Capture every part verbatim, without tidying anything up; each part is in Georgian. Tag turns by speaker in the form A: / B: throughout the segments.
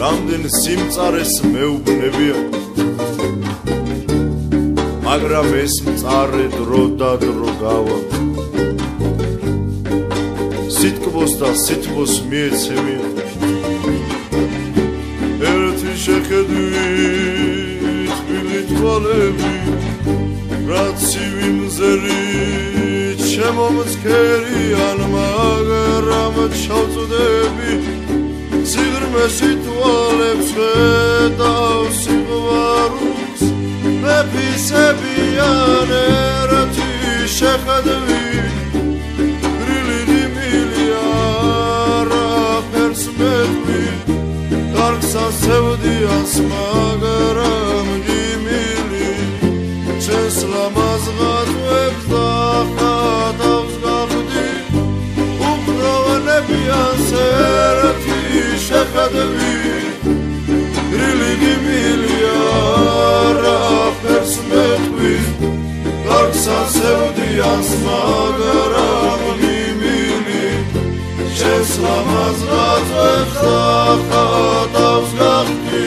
A: რამდენ სიმწარეს მეუბნებიან მაგრამ ეს მწარე დრო და დრო გავა სიტყვოს და სიტყვოს მიეცემიან ერთი შეხედვით თბილი თვალები რაც ცივი მზერით შემომცქერიან მაგრამ ჩავწვდები სიღრმეში თვალებს ხედავ სიყვარულს მეფისებიან ერთი შეხედვით გრილი მილიარაფერს მეტყვი კარგს ასევდიას მაგრამ გიმილი ჩვენს ლამაზ ღატვებს და ხატავს გახდი უბრალნებიან ერთი შეხედვით გრილი მილიარაფერს მეტყვი კარგს ასევდიას მაგრამ გიმილი ჩვენს ლამაზ ღატვებს და ხატავს გახდი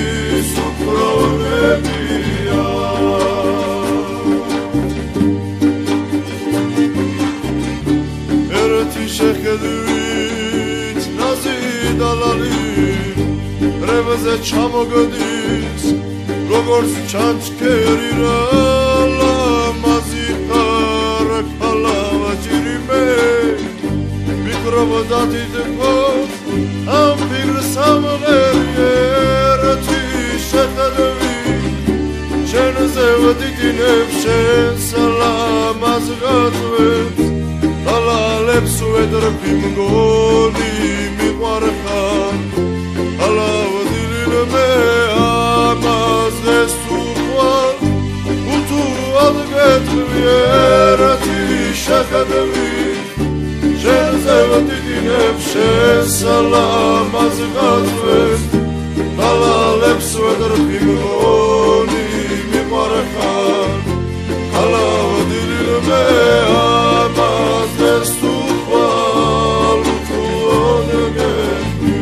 A: შეხედვით ნაზი დალალი რევზე ჩამოგდის როგორც ჩანჩქერი რა ლამაზი ხარ ქალავა ჯირიმე მიკრობდა დიდქოს ამ ფიგრს ამღერი ერთი შეხედვით შენზე ვდიდინებ შენს ლამაზ ღატვებს ალალებს ვედრფი მგონი მიყვარხარ ალავდილილ მე ამაზეს უხვალ უთუალ გეტყვი ერთი შეხედვით შენზე ვდიდინებ შენს ლამაზ ღატვებს ალალებს ვედრფი მგონი მიყვარხარ ალავდილილ მე ამაზეს უხვალ უთუალ გეტყვი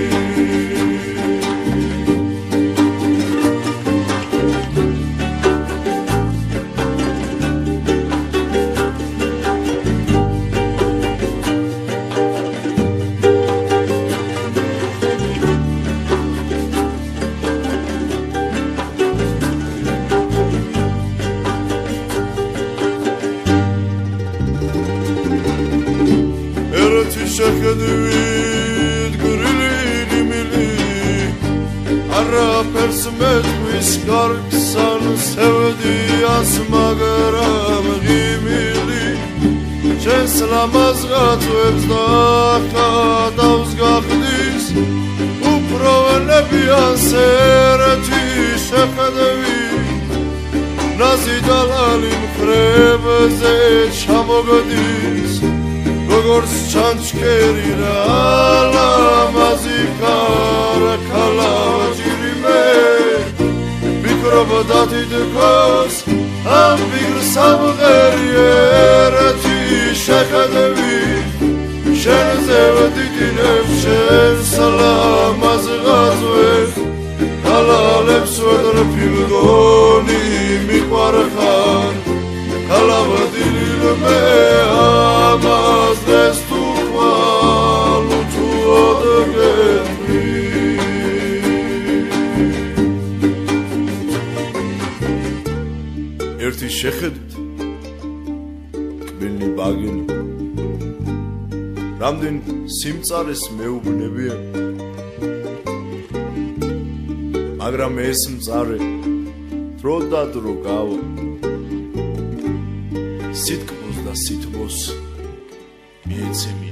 A: შეხედვით გრილი მილი არაფერს მეტყვის კარგს ანსევდიას მაგრამ ღიმილი ჩვენს ლამაზ ღატვებს და ხატავს გახდის უბრალნებიან ერთი შეხედვით ნაზი დალალი მხრებზე ჩამოგდის როგორც ჩანჩქერი რა ლამაზი ხარ ქალავა ჯირიმე მიკრობდა დიდქოს ამ ფიგრს ამღერი ერთი შეხედვით შენზე ვდიდინებ შენს ლამაზ ღატვებს ალალებს ვედრფი მგონი მიყვარხარ ქალავა დილილ მე ამაზეს უხვალ უთუალ გეტყვი ერთი შეხედვით თბილი ბაგინი რამდენ სიმწარეს მეუბნებიან მაგრამ ეს მწარე დრო და დრო გავა სიტყვოს და სიტყვოს მიეცემიან